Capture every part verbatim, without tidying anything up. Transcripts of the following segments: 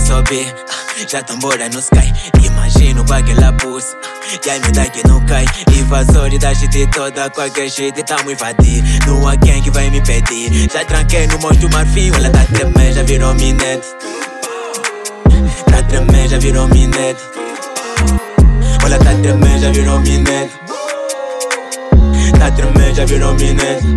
sobe, já tambora no sky. Imagino com aquela pulsa, e aí me dá que não cai. Invasores da gente toda, qualquer jeito tamo invadir. Não há quem que vai me pedir. Já tranquei no monstro marfim, olha tá tremendo, já virou minete. Tá tremendo, já virou minete. Olha tá tremendo, já virou minete. Tá tremendo, já virou minete.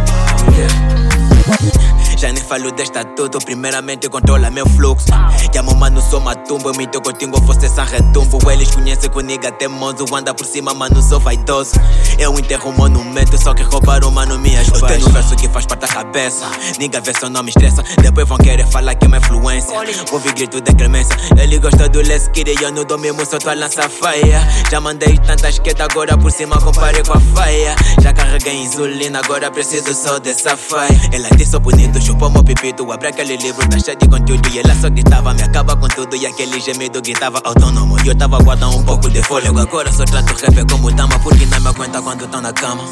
Já nem falo desta tudo, primeiramente controla meu fluxo. Llamo mano, sou matumbo, me teu contigo, você sem retumbo. Eles conhecem que o nigga teimoso, anda por cima, mano, sou vaidoso. Eu enterro um monumento, só que roubaram, mano, minhas pais. Eu tenho um verso que faz parte da cabeça, nigga vê só não me estressa. Depois vão querer falar que é uma influência, ouvi grito de clemência. Ele gosta do Let's Kid e eu não dou mesmo, só tô a lançar faia. Já mandei tantas quedas, agora por cima comparei com a faia. Já carreguei insulina, agora preciso só dessa faia. Ela disse sou bonito, chupou meu pipito, abre aquele livro, tá cheio de conteúdo. E ela só gritava, me acaba com tudo. E aquele gemido gritava autônomo. E eu tava guardando um pouco de fôlego. Agora só trato rap como dama, porque não me aguenta quando tô na cama.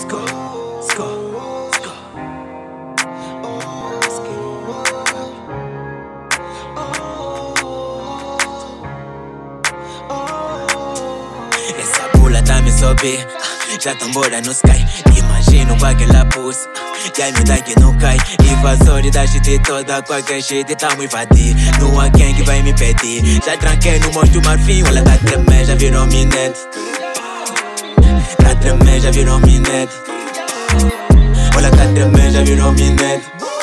Essa pula tá me sobe, já tambora no sky. Imagino com aquela pulsa, e aí me dá que não cai. Invasores da gente toda, qualquer jeito tamo invadir. Não há quem que vai me pedir. Já tranquei no monstro marfim, olha tá tremendo, já virou minete. Tá tremendo, já virou minete. Olha tá tremendo, já virou minete.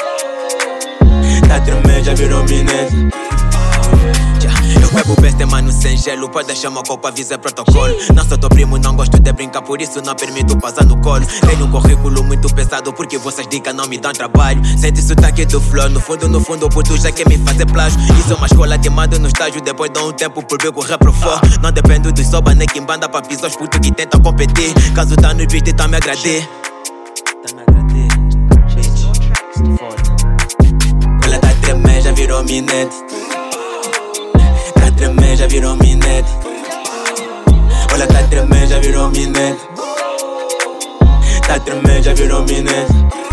Tá tremendo, já virou minete. Eu bebo besta, mano, sem gelo. Pode deixar uma copa, avisa protocolo. Não sou teu primo, não gosto de brincar, por isso não permito passar no colo. Tenho um currículo muito pesado, porque vossas dicas não me dão trabalho. Sente sotaque do flow, no fundo, no fundo, puto já quer me fazer plágio. Isso é uma escola que mando no estágio, depois dou um tempo por ver o reprofou. Não dependo dos soba, nem quem banda pra pisar os putos que tentam competir. Caso tá no beat, tá me agradê. Tá me agradê, bitch. Foda. Ela tá tremendo, já virou minete. Tá tremendo, já virou minete. Olha tá tremendo, já virou minete. Tá tremendo, já virou minete.